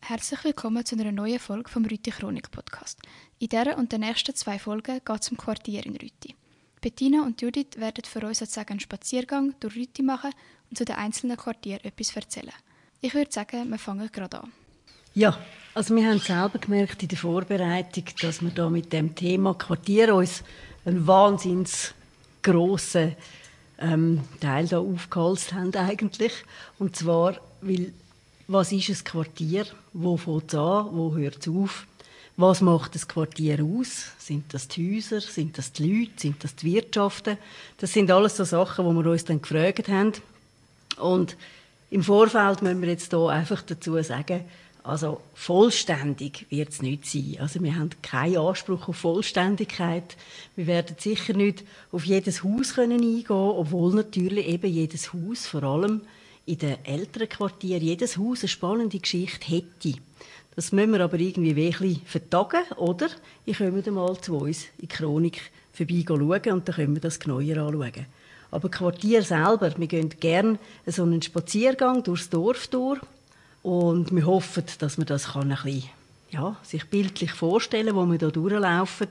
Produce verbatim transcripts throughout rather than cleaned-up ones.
Herzlich willkommen zu einer neuen Folge vom Rütti Chronik Podcast. In dieser und den nächsten zwei Folgen geht es um Quartier in Rütti. Bettina und Judith werden für uns sozusagen einen Spaziergang durch Rütti machen und zu den einzelnen Quartieren etwas erzählen. Ich würde sagen, wir fangen gerade an. Ja, also wir haben selber gemerkt in der Vorbereitung, dass wir da mit dem Thema Quartier uns einen wahnsinns grossen ähm, Teil da aufgehalst haben eigentlich. Und zwar, weil, was ist ein Quartier? Wo fängt es an? Wo hört es auf? Was macht das Quartier aus? Sind das die Häuser? Sind das die Leute? Sind das die Wirtschaften? Das sind alles so Sachen, die wir uns dann gefragt haben. Und im Vorfeld müssen wir jetzt hier einfach dazu sagen, also vollständig wird es nicht sein. Also wir haben keinen Anspruch auf Vollständigkeit. Wir werden sicher nicht auf jedes Haus können eingehen, obwohl natürlich eben jedes Haus, vor allem in den älteren Quartieren, jedes Haus eine spannende Geschichte hätte. Das müssen wir aber irgendwie wirklich vertagen, oder? Ich komme mal zu uns in die Chronik vorbei schauen und dann können wir das genauer anschauen. Aber Quartier selber, wir gehen gerne so einen Spaziergang durchs Dorf durch und wir hoffen, dass man das kann ein bisschen, ja, sich bildlich vorstellen kann, wo wir hier durchlaufen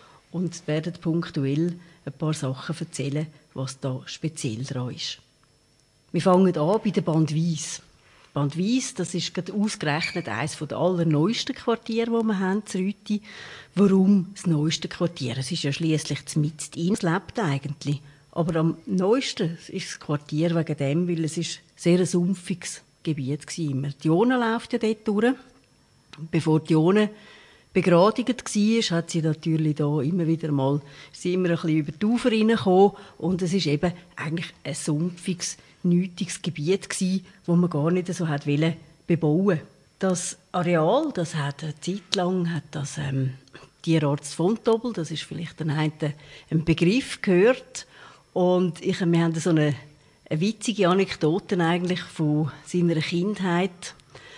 und werden punktuell ein paar Sachen erzählen, was da speziell dran ist. Wir fangen an bei der Bandwies. Bandwies, das ist gerade ausgerechnet eines der allerneuesten Quartiere, die wir haben in Rütti. Warum das neueste Quartier? Es ist ja schliesslich mitten in. Es lebt eigentlich. Aber am neuesten ist das Quartier wegen dem, weil es ist sehr ein sumpfiges Gebiet war. Die Jona läuft ja dort durch. Bevor die Jona begradigt war, hat sie natürlich da immer wieder mal, sie immer ein bisschen über die Ufer reingekommen. Und es ist eben eigentlich ein sumpfiges, nötiges Gebiet gewesen, das man gar nicht so hat wollen bebauen. Das Areal, das hat eine Zeit lang hat das ähm, Tierarzt von Tobel, das ist vielleicht ein, ein Begriff gehört. Und ich, wir haben so eine, eine witzige Anekdote eigentlich von seiner Kindheit,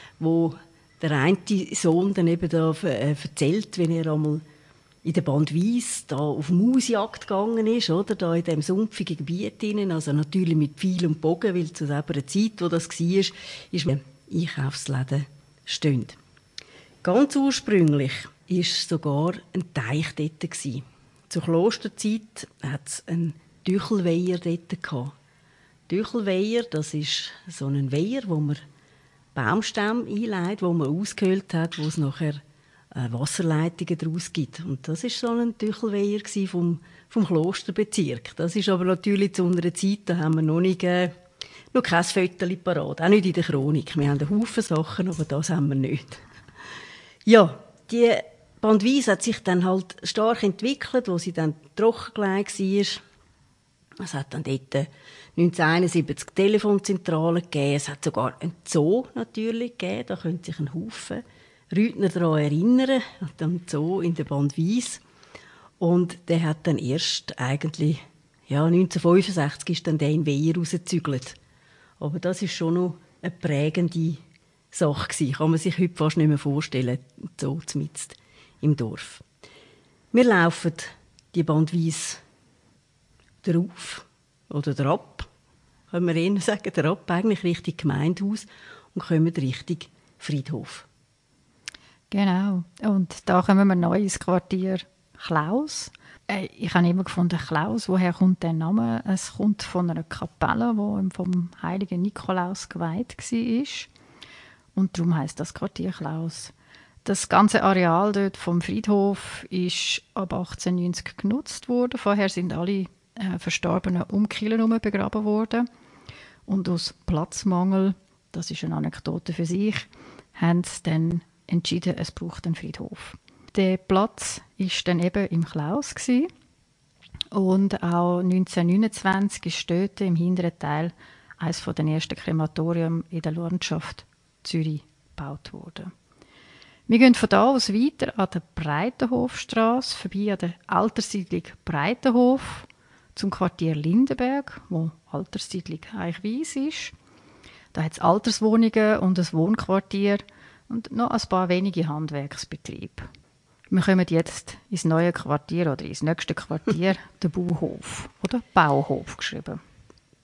wo der eine Sohn dann eben da äh, erzählt, wenn er einmal in der Bandwies da auf Mausjagd gegangen ist, oder da in dem sumpfigen Gebiet hinein, also natürlich mit Pfeil und Bogen, weil zu selber Zeit, wo das war, ist ein Einkaufsläden stehen. Ganz ursprünglich war sogar ein Teich dort gewesen. Zur Klosterzeit hat es einen Tüchelweiher dort gehabt. Tüchelweiher, das ist so ein Weiher, wo man Baumstämme einlegt, wo man ausgehöhlt hat, wo es nachher äh, Wasserleitungen daraus gibt. Und das war so ein Tüchelweiher vom, vom Klosterbezirk. Das ist aber natürlich zu unserer Zeit, da haben wir noch, nicht, äh, noch kein Foto parat, auch nicht in der Chronik. Wir haben einen Haufen Sachen, aber das haben wir nicht. Ja, die Bandwies hat sich dann halt stark entwickelt, wo sie dann trockengelegt war. Es hat dann dort neunzehnhunderteinundsiebzig Telefonzentralen gegeben. Es hat sogar einen Zoo natürlich gegeben. Da können sich ein Haufen Rütner daran erinnern, an den Zoo in der Bandwies. Und der hat dann erst eigentlich, ja, neunzehnhundertfünfundsechzig ist dann der in Weiher rausgezügelt. Aber das ist schon noch eine prägende Sache gewesen. Kann man sich heute fast nicht mehr vorstellen, so mitten im Dorf. Wir laufen die Bandwies drauf oder drauf, können wir eher sagen, drauf, eigentlich Richtung Gemeindehaus und kommen Richtung Friedhof. Genau. Und da kommen wir neu ins Quartier Klaus. Äh, ich habe immer gefunden, Klaus, woher kommt der Name? Es kommt von einer Kapelle, die vom heiligen Nikolaus geweiht war. Und darum heisst das Quartier Klaus. Das ganze Areal dort vom Friedhof ist ab achtzehnhundertneunzig genutzt worden. Vorher sind alle äh, Verstorbenen um Kielen herum begraben worden. Und aus Platzmangel, das ist eine Anekdote für sich, haben sie dann entschieden, es braucht einen Friedhof. Der Platz war dann eben im Klaus gewesen. Und auch neunzehnhundertneunundzwanzig ist dort im hinteren Teil eines der ersten Krematorien in der Landschaft Zürich gebaut worden. Wir gehen von da aus weiter an der Breitenhofstrasse, vorbei an der Alterssiedlung Breitenhof, zum Quartier Lindenberg, wo Alterssiedlung eigentlich weiss ist. Da hat es Alterswohnungen und ein Wohnquartier und noch ein paar wenige Handwerksbetriebe. Wir kommen jetzt ins neue Quartier oder ins nächste Quartier, der Bauhof oder Bauhof geschrieben.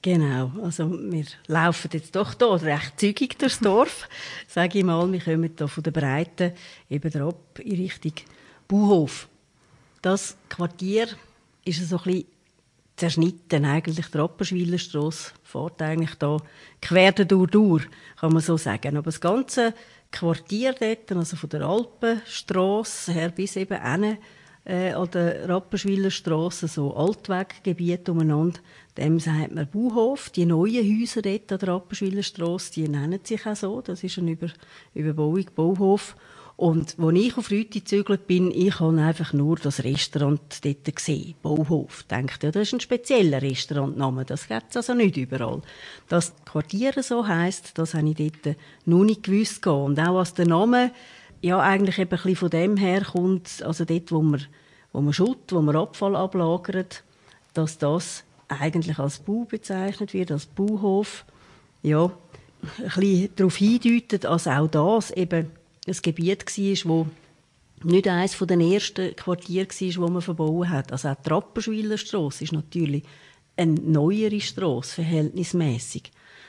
Genau, also wir laufen jetzt doch hier recht zügig durchs Dorf, sage ich mal. Wir kommen hier von der Breite eben drauf in Richtung Bauhof. Das Quartier ist so ein bisschen zerschnitten, eigentlich. Die Rapperswiller-Strasse fährt eigentlich da quer durch, durch, kann man so sagen. Aber das ganze Quartier dort, also von der Alpenstrasse her bis eben hin, äh, an der Rapperswiller-Strasse, so Altweggebiet umeinander, dem sagt man Bauhof. Die neuen Häuser dort an der Rapperswiller-Strasse, die nennen sich auch so. Das ist eine Über Überbauung, Bauhof. Und als ich auf Rüti gezügelt bin, ich habe einfach nur das Restaurant dort gesehen, Bauhof. Ich dachte, ja, das ist ein spezieller Restaurantname, das gibt es also nicht überall. Dass das Quartier so heisst, das habe ich dort noch nicht gewusst. Und auch als der Name ja eigentlich eben ein bisschen von dem herkommt, also dort, wo man, wo man Schutt, wo man Abfall ablagert, dass das eigentlich als Bau bezeichnet wird, als Bauhof. Ja, ein bisschen darauf hindeutet, dass auch das eben ein Gebiet war, wo nicht eines der ersten Quartiere war, wo man verbaut hat. Also auch die Rapperswiller-Strasse ist natürlich eine neuere Strasse, verhältnismäßig.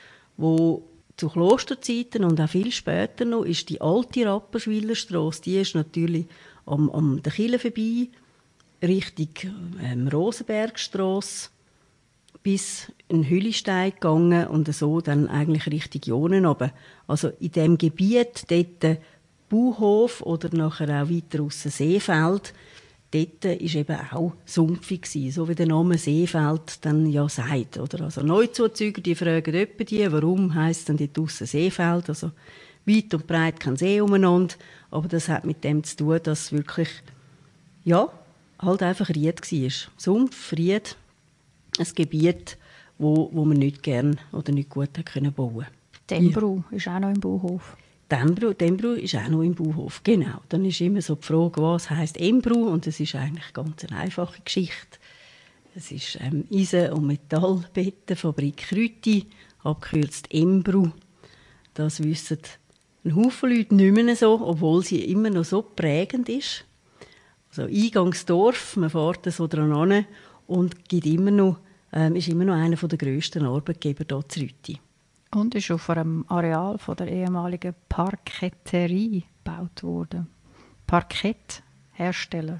Wo zu Klosterzeiten und auch viel später noch ist die alte Rapperswiller-Strasse, die ist natürlich am, am der Kirche vorbei, Richtung ähm, Rosenbergstrasse, bis in Hüllistein gegangen und so dann eigentlich Richtung Jonen runter. Also in diesem Gebiet, dort Bauhof oder nachher auch weiter aussen Seefeld, dort war eben auch sumpfig, so wie der Name Seefeld dann ja sagt. Oder? Also Neuzuzüger, die fragen etwa die, warum heisst denn dort aussen Seefeld? Also weit und breit kein See umeinander, aber das hat mit dem zu tun, dass es wirklich, ja, halt einfach Ried war. Sumpf, Ried, ein Gebiet, wo, wo man nicht gern oder nicht gut bauen konnte. Dembru ja. Ist auch noch im Bauhof. Dembru, Dembru ist auch noch im Bauhof, genau. Dann ist immer so die Frage, was heisst Embru? Und es ist eigentlich ganz eine einfache Geschichte. Es ist ähm, Eisen- und Metallbettenfabrik Rüti, abgekürzt Embru. Das wissen ein Haufen Leute nicht mehr so, obwohl sie immer noch so prägend ist. Also Eingangsdorf, man fährt so dran an und gibt immer noch, ähm, ist immer noch einer der grössten Arbeitgeber hier zu Rüti. Und ist auf einem Areal von der ehemaligen Parketterie gebaut worden. Parketthersteller.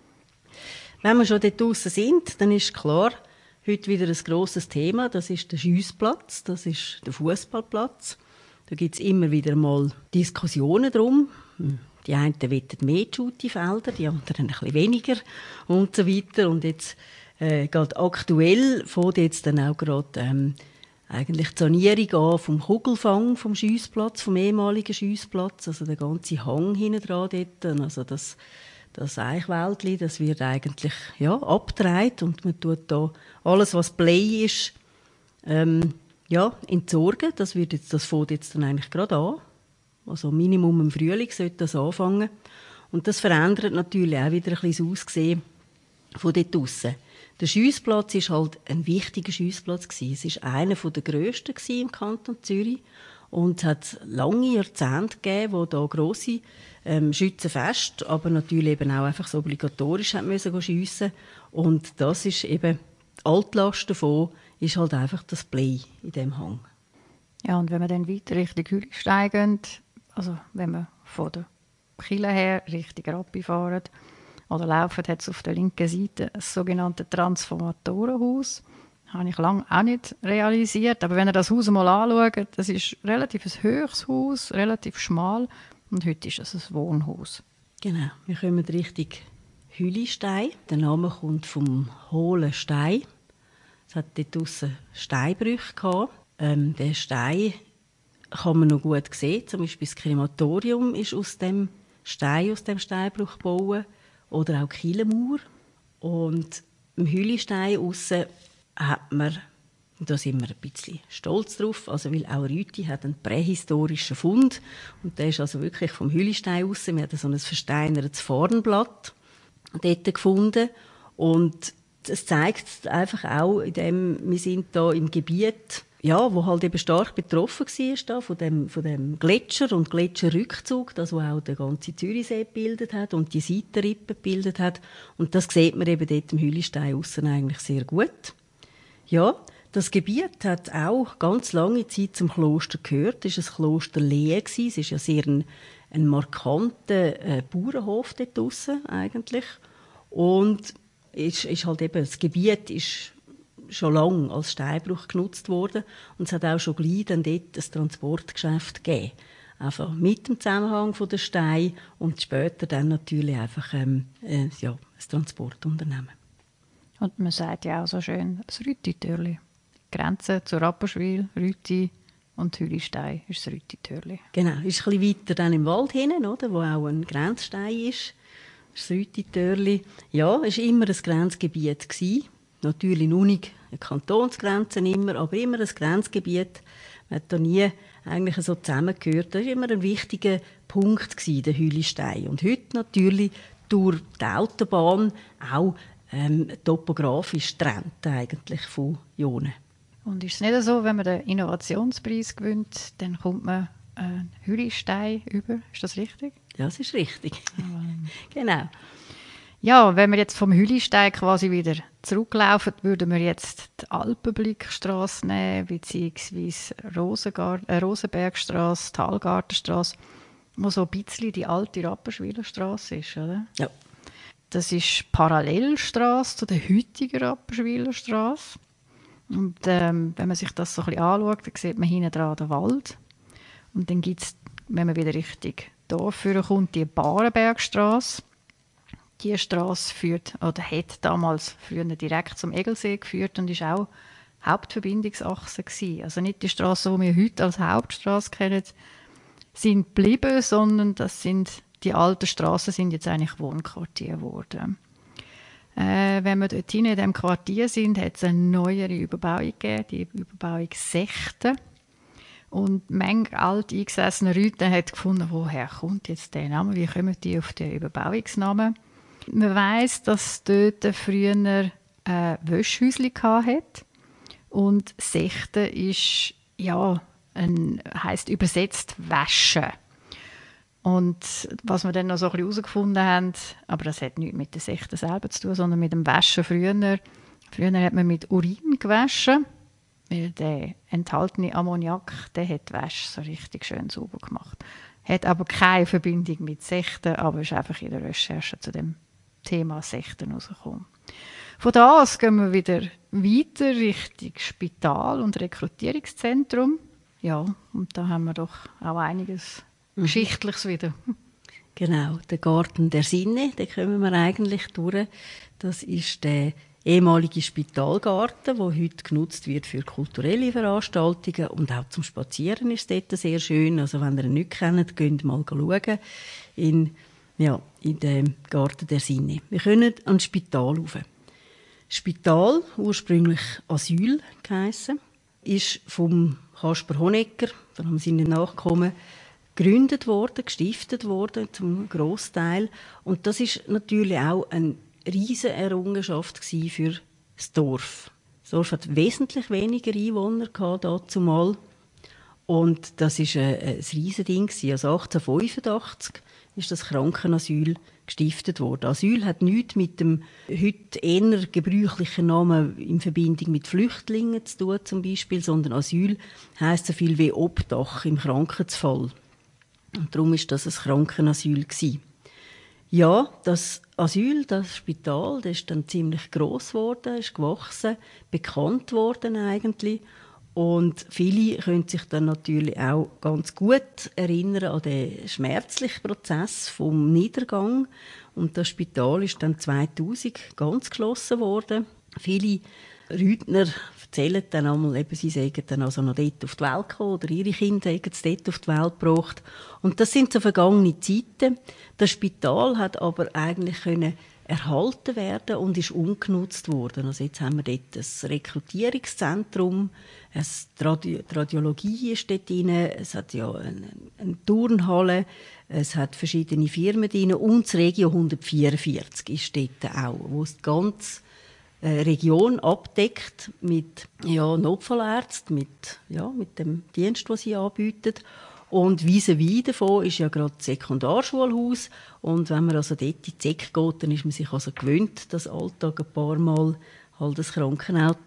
Wenn wir schon dort draussen sind, dann ist klar, heute wieder ein grosses Thema. Das ist der Schiessplatz, das ist der Fußballplatz. Da gibt es immer wieder mal Diskussionen drum. Die einen wollen mehr Schutti-Felder, die anderen ein bisschen weniger und so weiter. Und jetzt äh, gerade aktuell fängt jetzt dann auch gerade ähm, eigentlich die Sanierung an vom Kugelfang vom Schiessplatz, vom ehemaligen Schiessplatz, also der ganze Hang hinten dran dort, also das, das Eichwäldli, das wird eigentlich ja, abgedreht und man tut da alles, was Play ist, ähm, ja, entsorgen. Das, wird jetzt, das fängt jetzt dann eigentlich gerade an. Also Minimum im Frühling sollte das anfangen. Und das verändert natürlich auch wieder ein bisschen das Aussehen von dort draussen. Der Schiessplatz war halt ein wichtiger Schiessplatz. Es war einer der grössten im Kanton Zürich. Und es hat lange Jahrzehnte gegeben, wo da grosse ähm, Schützenfeste, aber natürlich eben auch einfach so obligatorisch hat müssen schiessen. Und das ist eben, die Altlast davon ist halt einfach das Play in diesem Hang. Ja, und wenn wir dann weiter Richtung Hüllistein gehen, also wenn wir von der Kille her Richtung Rappi fahren oder laufen, hat es auf der linken Seite ein sogenanntes Transformatorenhaus. Das habe ich lange auch nicht realisiert. Aber wenn ihr das Haus mal anschaut, das ist relativ ein hohes Haus, relativ schmal. Und heute ist es ein Wohnhaus. Genau, wir kommen Richtung Hüllistein. Der Name kommt vom hohlen Stein. Es hat dort draussen Steinbrüche gehabt. Ähm, der Stein kann man noch gut sehen. Zum Beispiel das Krematorium ist aus dem Stein, aus dem Steinbruch gebaut. Oder auch die Kielenmauer. Und im Hüllistein aussen hat man, und da sind wir ein bisschen stolz drauf, also weil auch Rüti hat einen prähistorischen Fund. Und der ist also wirklich vom Hüllistein aussen. Wir haben so ein versteinertes Farnblatt dort gefunden. Und es zeigt einfach auch, in dem, wir sind da im Gebiet, ja, wo halt eben stark betroffen war da, von, dem, von dem Gletscher und Gletscherrückzug, das was auch den ganzen Zürichsee gebildet hat und die Seitenrippen gebildet hat. Und das sieht man eben dort im Hüllistein aussen eigentlich sehr gut. Ja, Das Gebiet hat auch ganz lange Zeit zum Kloster gehört. Es war ein Kloster Lehen. Es ist ja sehr ein, ein markanter äh, Bauernhof dort draussen eigentlich. Und ist, ist halt eben, das Gebiet ist schon lange als Steinbruch genutzt worden. Und es hat auch schon gleich dann dort ein Transportgeschäft gegeben. Einfach mit dem Zusammenhang von der Steine und später dann natürlich einfach ähm, äh, ja, ein Transportunternehmen. Und man sagt ja auch so schön, das Rütitörli. Grenze zu Rapperswil, Rüti und Hülistein ist das Rütitörli. Genau, ist ein bisschen weiter dann im Wald hinten, oder, wo auch ein Grenzstein ist. Das ist das Rütitörli. Ja, es war immer ein Grenzgebiet gewesen. Natürlich noch nicht eine Kantonsgrenze immer, aber immer ein Grenzgebiet. Man hat da nie eigentlich so zusammengehört. Das war immer ein wichtiger Punkt gewesen, der Hülistein. Und heute natürlich durch die Autobahn auch ähm, topografisch trennt eigentlich von Jonen. Und ist es nicht so, wenn man den Innovationspreis gewinnt, dann kommt man einen Hülistein über? Ist das richtig? Ja, das ist richtig. Genau. Ja, wenn wir jetzt vom Hülistein quasi wieder zurücklaufen, würden wir jetzt die Alpenblickstrasse nehmen, beziehungsweise Rosengard- äh, Rosenbergstrasse, Talgartenstrasse, wo so ein bisschen die alte Rapperswiler Strasse ist, oder? Ja. Das ist die Parallelstrasse zu der heutigen Rapperswiler Strasse. Und ähm, wenn man sich das so ein bisschen anschaut, dann sieht man hinten dran den Wald. Und dann gibt es, wenn man wieder richtig Dorf führen kommt, die Barenbergstrasse. Diese Strasse führt, oder hat damals früher direkt zum Egelsee geführt und ist auch Hauptverbindungsachse gewesen. Also nicht die Strassen, die wir heute als Hauptstrasse kennen, sind geblieben, sondern das sind, die alten Strassen sind jetzt eigentlich Wohnquartiere geworden. Äh, wenn wir dort hinten in diesem Quartier sind, hat es eine neuere Überbauung gegeben, die Überbauung Sechten. Und manche alte eingesessene Leute haben gefunden, woher kommt jetzt der Name, wie kommen die auf den Überbauungsnamen? Man weiss, dass es dort früher ein äh, Wäschhäuschen hatte. Und Sechten ist, ja, ein, heisst übersetzt Waschen. Und was wir dann noch so ein bisschen herausgefunden haben, aber das hat nichts mit den Sechten selber zu tun, sondern mit dem Waschen früher. Früher hat man mit Urin gewaschen, weil der enthaltene Ammoniak, der hat die Wäsche so richtig schön sauber gemacht. Hat aber keine Verbindung mit Sechten, aber ist einfach in der Recherche zu dem Thema Sechten rausgekommen. Von da aus gehen wir wieder weiter Richtung Spital und Rekrutierungszentrum. Ja, und da haben wir doch auch einiges mhm. Geschichtliches wieder. Genau, der Garten der Sinne, den kommen wir eigentlich durch. Das ist der ehemalige Spitalgarten, der heute genutzt wird für kulturelle Veranstaltungen und auch zum Spazieren ist es dort sehr schön. Also wenn ihr ihn nicht kennt, geht mal schauen in, ja, in dem Garten der Sinne. Wir können ans Spital rauf. Spital, ursprünglich Asyl geheissen, ist vom Kasper Honegger, von haben seinen Nachkommen, gegründet worden, gestiftet worden zum Grossteil. Und das ist natürlich auch eine riesige Errungenschaft für das Dorf. Das Dorf hat wesentlich weniger Einwohner gehabt, dazumal. Und das war ein, ein riesiges Ding. Also achtzehnhundertfünfundachtzig ist das Krankenasyl gestiftet worden. Asyl hat nichts mit dem heute eher gebräuchlichen Namen in Verbindung mit Flüchtlingen zu tun, zum Beispiel, sondern Asyl heisst so viel wie Obdach im Krankheitsfall. Und darum war das ein Krankenasyl gewesen. Ja, das Asyl, das Spital, das ist dann ziemlich gross geworden, ist gewachsen, bekannt worden eigentlich. Und viele können sich dann natürlich auch ganz gut erinnern an den schmerzlichen Prozess vom Niedergang. Und das Spital ist dann zweitausend ganz geschlossen worden. Viele Rüthner erzählen dann einmal, eben, sie seien dann also noch dort auf die Welt gekommen oder ihre Kinder haben es dort auf die Welt gebracht. Und das sind so vergangene Zeiten. Das Spital hat aber eigentlich können erhalten werden und ist umgenutzt worden. Also jetzt haben wir dort ein Rekrutierungszentrum, die Radi- Radiologie ist dort drin, es hat ja eine, eine Turnhalle, es hat verschiedene Firmen drin und das Regio hundertvierundvierzig ist dort auch, wo es die ganze Region abdeckt mit ja, Notfallärzten, mit, ja, mit dem Dienst, den sie anbieten. Und vis-à-vis davon ist ja gerade das Sekundarschulhaus. Und wenn man also dort in die Zec geht, dann ist man sich also gewöhnt, dass Alltag ein paar Mal halt das Krankenauto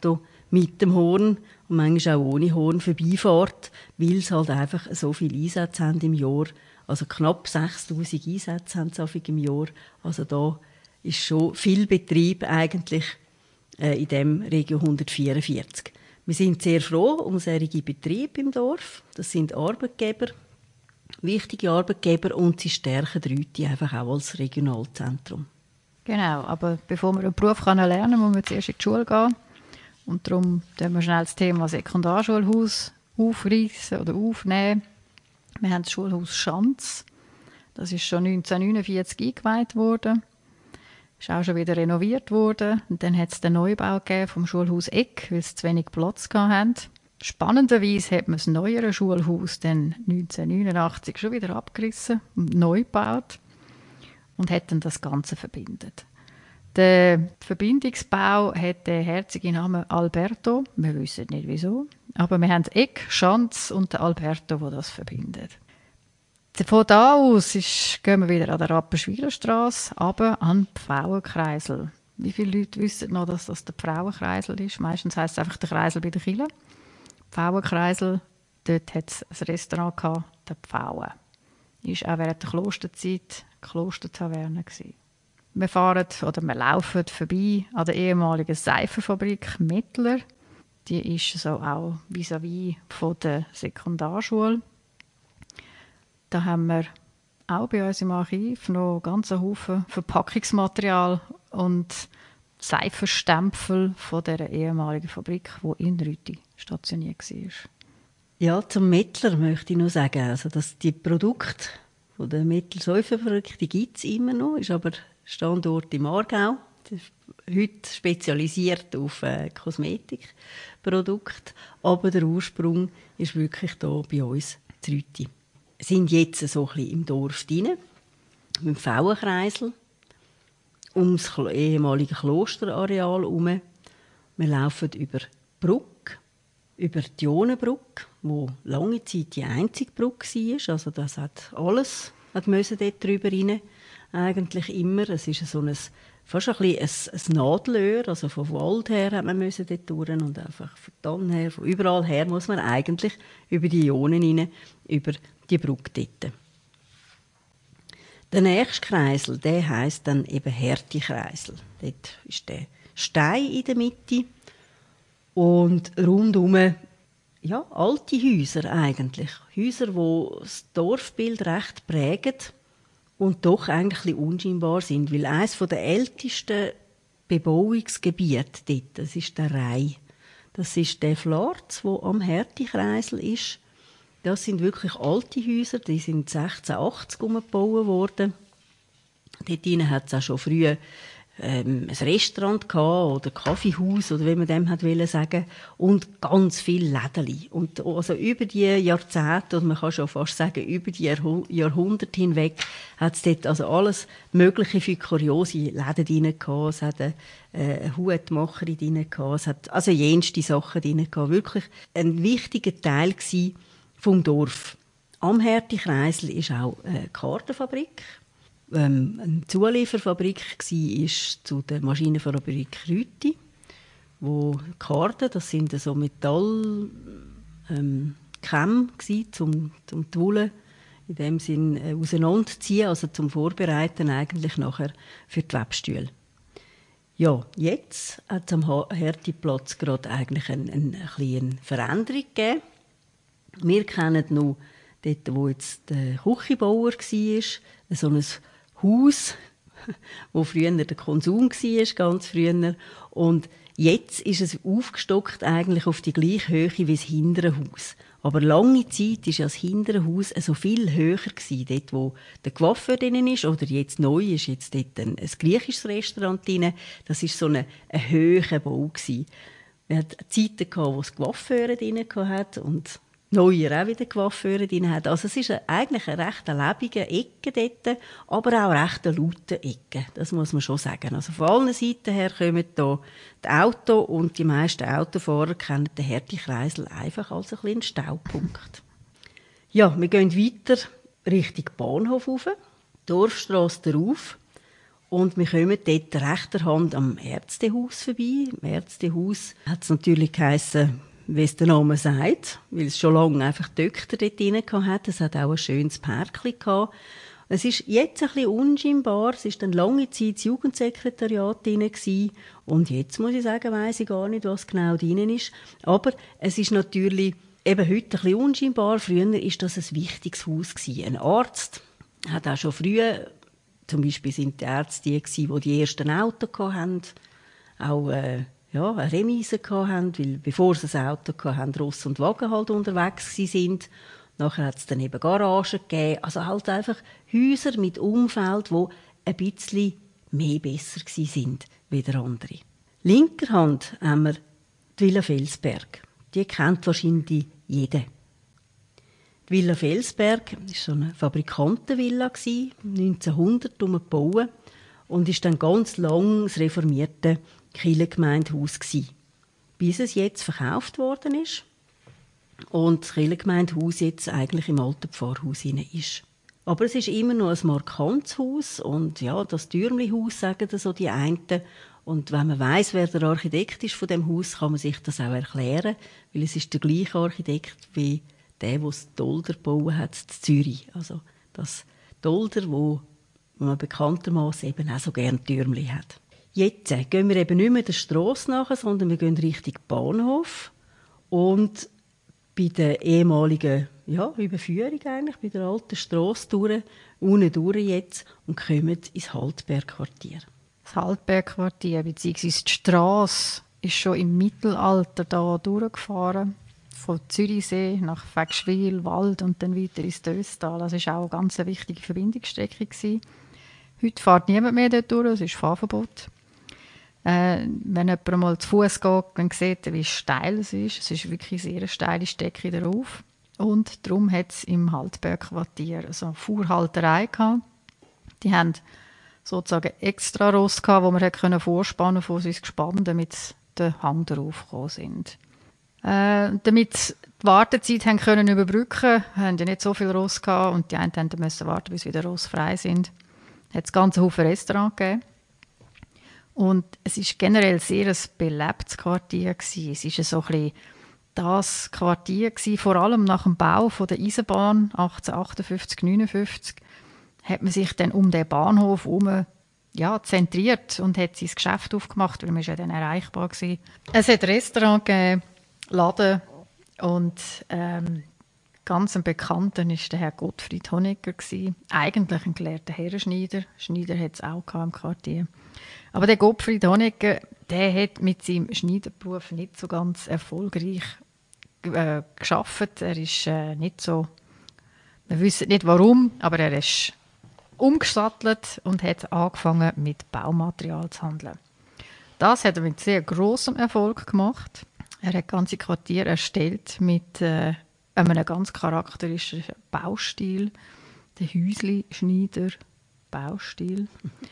mit dem Horn und manchmal auch ohne Horn vorbeifährt, weil es halt einfach so viele Einsätze haben im Jahr. Also knapp sechstausend Einsätze haben sie im Jahr. Also da ist schon viel Betrieb eigentlich äh, in dem Region hundertvierundvierzig. Wir sind sehr froh um solche Betriebe im Dorf. Das sind Arbeitgeber, wichtige Arbeitgeber, und sie stärken Rüti einfach auch als Regionalzentrum. Genau, aber bevor man einen Beruf lernen kann, muss man zuerst in die Schule gehen. Und darum tun wir schnell das Thema Sekundarschulhaus aufreißen oder aufnehmen. Wir haben das Schulhaus Schanz. Das ist schon neunzehnhundertneunundvierzig eingeweiht worden. Ist auch schon wieder renoviert worden. Und dann hat es den Neubau gegeben vom Schulhaus Eck, weil es zu wenig Platz hatte. Spannenderweise hat man das neuere Schulhaus dann neunzehnhundertneunundachtzig schon wieder abgerissen und neu gebaut und hat dann das Ganze verbindet. Der Verbindungsbau hat den herzigen Namen Alberto. Wir wissen nicht wieso. Aber wir haben Eck, Schanz und den Alberto, der das verbindet. Von da aus ist, gehen wir wieder an der Rappenschwilerstrasse runter an den Pfauenkreisel. Wie viele Leute wissen noch, dass das der Pfauenkreisel ist? Meistens heisst es einfach der Kreisel bei der Kille. Pfauenkreisel, dort hat es ein Restaurant gehabt, der Pfaue. Ist auch während der Klosterzeit Klostertaverne gewesen. Wir fahren oder wir laufen vorbei an der ehemaligen Seifenfabrik Mettler. Die ist so auch vis-à-vis von der Sekundarschule. Da haben wir auch bei uns im Archiv noch ganz einen Haufen Verpackungsmaterial und Seifenstempel von dieser ehemaligen Fabrik, die in Rüti stationiert war. Ja, zum Mettler möchte ich noch sagen, also dass die Produkte von der Mettler-Seifenfabrik, die gibt es immer noch, ist aber Standort im Aargau. Heute spezialisiert auf äh, Kosmetikprodukte, aber der Ursprung ist wirklich hier bei uns in Rüti. Wir sind jetzt so ein bisschen im Dorf drin, mit dem Pfauenkreisel, ums ehemalige Klosterareal herum. Wir laufen über die Brücke, über die Ionenbrücke, die lange Zeit die einzige Brücke war. Also das hat alles hat müssen dort drüber rein. Eigentlich immer. Es ist so ein, fast ein, bisschen ein, ein Nadelöhr. Also vom Wald her hat man müssen dort durch und einfach von dann her, von überall her muss man eigentlich über die Ionen rein, über die Brücke dort. Der nächste Kreisel, der heisst dann eben Härtekreisel. Dort ist der Stein in der Mitte und rundum ja, alte Häuser eigentlich. Häuser, die das Dorfbild recht prägen und doch eigentlich ein bisschen unscheinbar sind. Weil eines der ältesten Bebauungsgebiete dort, das ist der Rhein. Das ist der Flarz, der am Härtekreisel ist. Das sind wirklich alte Häuser, die sind sechzehnhundertachtzig umgebaut worden. Dort hat es auch schon früher ähm, ein Restaurant gehabt, oder Kaffeehaus, oder wie man dem hat wollen sagen, und ganz viele Läden. Und also über die Jahrzehnte, oder man kann schon fast sagen, über die Jahrh- Jahrhunderte hinweg, hat es dort also alles Mögliche für kuriose Läden drin gehabt. Es hat eine, äh, eine Hutmacherin drin gehabt, es hat also jenste Sachen drin gehabt. Wirklich ein wichtiger Teil gewesen vom Dorf. Am Härtekreisel ist auch eine Kartenfabrik. Ähm, eine Zulieferfabrik war zu der Maschinenfabrik Rüti, wo Karten, das sind so Metallkämme ähm, zum, zum die Wolle in dem Sinn äh, auseinanderziehen, also zum Vorbereiten eigentlich nachher für die Webstühle. Ja, jetzt hat es am Härteplatz gerade eigentlich eine, eine, eine kleine Veränderung gegeben. Wir kennen noch dort, wo jetzt der Küchenbauer war, so ein Haus, wo früher der Konsum war, ganz früher. Und jetzt ist es aufgestockt eigentlich auf die gleiche Höhe wie das hintere Haus. Aber lange Zeit war das hintere Haus so viel höher gewesen, dort wo der Coiffeur drin ist, oder jetzt neu ist jetzt dort ein, ein griechisches Restaurant drin. Das war so ein, ein hoher Bau gewesen. Wir hatten Zeiten, wo es Coiffeure drin hatte und neuer auch wieder Coiffeure drin hat. Also es ist eigentlich eine recht lebige Ecke dort, aber auch recht eine laute Ecke. Das muss man schon sagen. Also von allen Seiten her kommen hier die Autos und die meisten Autofahrer kennen den Härtekreisel einfach als einen kleinen Staupunkt. Ja, wir gehen weiter Richtung Bahnhof rauf, Dorfstrasse darauf Und wir kommen dort rechter Hand am Ärztehaus vorbei. Im Ärztehaus hat es natürlich geheissen, wie es der Name sagt, weil es schon lange einfach Doktor dort drin hatte. Es hat auch ein schönes Pärkchen gehabt. Es ist jetzt ein bisschen unscheinbar. Es war dann lange Zeit das Jugendsekretariat drin gewesen. Und jetzt, muss ich sagen, weiss ich gar nicht, was genau drin ist. Aber es ist natürlich eben heute ein bisschen unscheinbar. Früher war das ein wichtiges Haus gewesen. Ein Arzt hat auch schon früh, zum Beispiel sind die Ärzte die, die die ersten Autos hatten, auch äh, ja, eine Remise hatten, weil bevor sie ein Auto hatten, Ross und Wagen halt unterwegs waren. Nachher hat es dann eben Garagen gegeben. Also halt einfach Häuser mit Umfeld, die ein bisschen mehr besser waren als andere. Linker Hand haben wir die Villa Felsberg. Die kennt wahrscheinlich jeder. Die Villa Felsberg war so eine Fabrikantenvilla, neunzehnhundert gebaut und ist dann ganz lang das reformierte Kirchengemeindehaus gewesen, bis es jetzt verkauft worden ist und das Kirchengemeindehaus jetzt eigentlich im alten Pfarrhaus ist. Aber es ist immer noch ein markantes Haus und ja, das Türmli-Haus, sagen so die einen. Und wenn man weiss, wer der Architekt ist von dem Haus, kann man sich das auch erklären, weil es ist der gleiche Architekt wie der, der das Dolder gebaut hat in Zürich. Also das Dolder, wo man bekanntermaßen eben auch so gerne Türmli hat. Jetzt gehen wir eben nicht mehr der Strasse nach, sondern wir gehen Richtung Bahnhof und bei der ehemaligen ja, Überführung eigentlich, bei der alten Strasse durch, unten durch jetzt und kommen ins Haltbergquartier. Das Haltbergquartier bzw. die Strasse ist schon im Mittelalter da durchgefahren. Von Zürichsee nach Fegschwil, Wald und dann weiter ins Döstal. Das war auch eine ganz wichtige Verbindungsstrecke gewesen. Heute fährt niemand mehr dort durch, es ist Fahrverbot. Äh, wenn jemand mal zu Fuß geht, dann sieht er, wie steil es ist. Es ist wirklich eine sehr steile Strecke darauf. Und darum hat es im Haltbergquartier so eine Fuhrhalterei gehabt. Die haben sozusagen extra Ross gehabt, wo man können vorspannen von ins Gespann, damit der Hang darauf gekommen sind. Äh, damit die Wartezeit haben können überbrücken, haben ja nicht so viel Ross gehabt und die einen mussten warten, bis wieder Ross frei sind. Es hat ganz Haufen Restaurants gegeben. Und es war generell sehr ein belebtes Quartier gewesen. Es war so ein bisschen das Quartier gewesen, vor allem nach dem Bau von der Eisenbahn achtzehnhundertachtundfünfzig neunundfünfzig hat man sich dann um den Bahnhof herum ja, zentriert und hat sein Geschäft aufgemacht, weil man ja dann erreichbar war. Es hat Restaurants gegeben, Laden und ähm, ganz ein Bekannter war der Herr Gottfried Honecker. Eigentlich ein gelehrter Herrenschneider. Schneider hat es auch im Quartier. Aber der Gottfried Honecker, der hat mit seinem Schneiderberuf nicht so ganz erfolgreich äh, gearbeitet. Er ist äh, nicht so, wir wissen nicht warum, aber er ist umgesattelt und hat angefangen mit Baumaterial zu handeln. Das hat er mit sehr grossem Erfolg gemacht. Er hat ganze Quartier erstellt mit äh, einem ganz charakteristischen Baustil, der Häusli-Schneider-Baustil.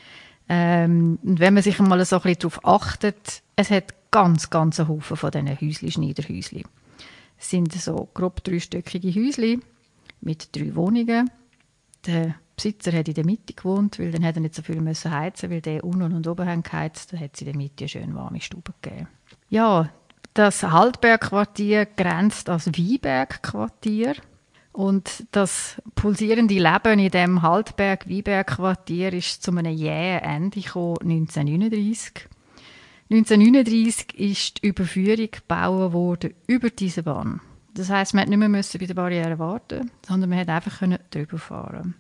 Ähm, und wenn man sich mal so ein bisschen darauf achtet, es hat ganz, ganz einen Haufen von diesen Häusli-Schneider-Häusli. Es sind so grob dreistöckige Häusli mit drei Wohnungen. Der Besitzer hat in der Mitte gewohnt, weil dann hat er nicht so viel müssen heizen, weil der unten und oben haben geheizt. Da hat es in der Mitte eine schön warme Stube gegeben. Ja, das Haltbergquartier grenzt als Weinbergquartier. Und das pulsierende Leben in dem Haltberg-Weinberg-Quartier ist zu einem jähen Ende gekommen, neunzehnhundertneununddreissig. neunzehnhundertneununddreissig ist die Überführung gebaut worden über diese Bahn. Das heisst, man musste nicht mehr bei der Barriere warten, sondern man konnte einfach drüber fahren.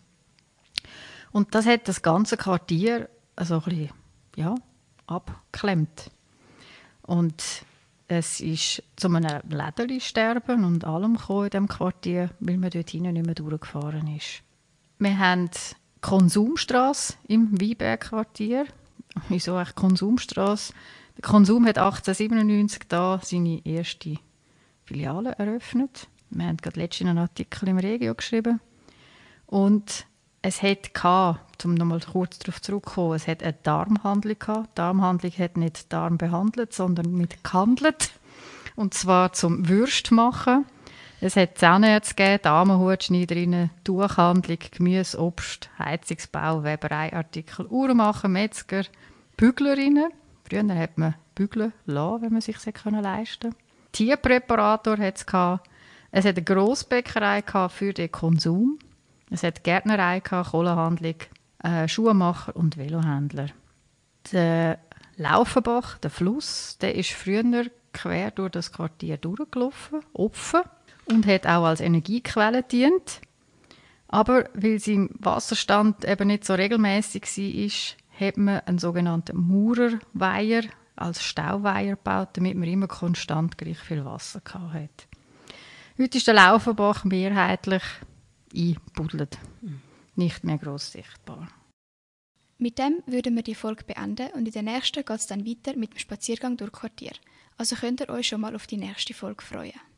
Und das hat das ganze Quartier also ein bisschen, ja, abgeklemmt. Und es ist zu einem Läderli-Sterben und allem gekommen in diesem Quartier, weil man dort hinten nicht mehr durchgefahren ist. Wir haben die Konsumstrasse im Weinberg-Quartier. Wieso eigentlich Konsumstrasse? Der Konsum hat achtzehnhundertsiebenundneunzig da seine erste Filiale eröffnet. Wir haben gerade letztens einen Artikel im Regio geschrieben. Und es hat, um nochmal kurz darauf zurückzukommen, es hat eine Darmhandlung gehabt. Die Darmhandlung hat nicht Darm behandelt, sondern mit gehandelt. Und zwar zum Würst machen. Es hat Zahnärzte gegeben, Damenhutschneiderinnen, Tuchhandlung, Gemüse, Obst, Heizungsbau, Webereiartikel, Uhrmacher, Metzger, Büglerinnen. Früher hat man bügeln lassen, wenn man sich das leisten konnte. Tierpräparator hat es gehabt. Es hat eine Grossbäckerei für den Konsum. Es hat Gärtnerei gehabt, Kohlenhandlung, äh, Schuhmacher und Velohändler. Der Laufenbach, der Fluss, der ist früher quer durch das Quartier durchgelaufen, offen, und hat auch als Energiequelle gedient. Aber weil sein Wasserstand eben nicht so regelmäßig war, hat man einen sogenannten Maurerweiher als Stauweiher gebaut, damit man immer konstant gleich viel Wasser hatte. Heute ist der Laufenbach mehrheitlich eingebuddelt, nicht mehr gross sichtbar. Mit dem würden wir die Folge beenden und in der nächsten geht es dann weiter mit dem Spaziergang durch Quartier. Also könnt ihr euch schon mal auf die nächste Folge freuen.